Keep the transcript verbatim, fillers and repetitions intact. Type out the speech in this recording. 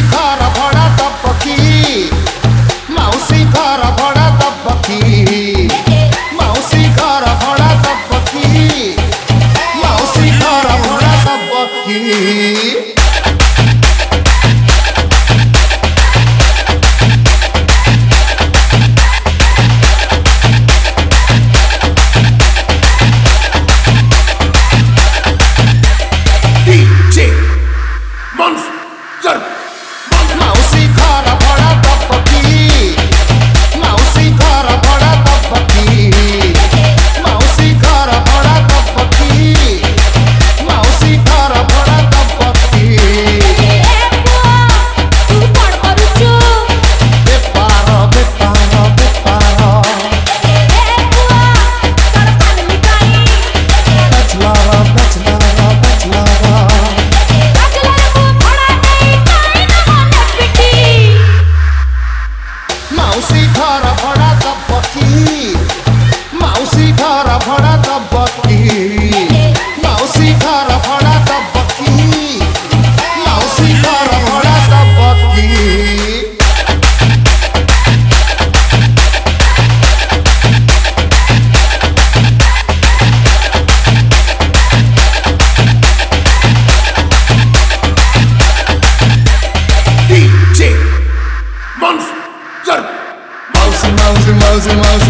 घर भड़ा दबकी मौसी घर भड़ा दबकी मौसी घर भड़ा दबकी मौसी घर भड़ा दबकी मौसी घर भड़ा दबकी मौसी घर भड़ा दबकी मौसी घर भड़ा दबकी मौसी घर भड़ा दबकी बेपार बेपार बेपार बचलार बचलार बचलार मौसी घर भड़ा दबकी मौसी घर भड़ा दबकी मौसी घर भड़ा दबकी मौसी घर भड़ा दबकी Mausi, Mausi, Mausi, Mausi.